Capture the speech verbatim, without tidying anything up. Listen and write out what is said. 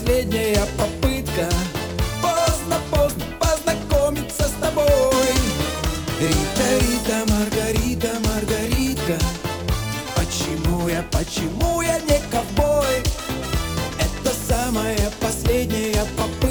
последняя попытка поздно-поздно познакомиться с тобой. Рита, Рита, Маргарита, Маргаритка, почему я, почему я не ковбой? Это самая последняя попытка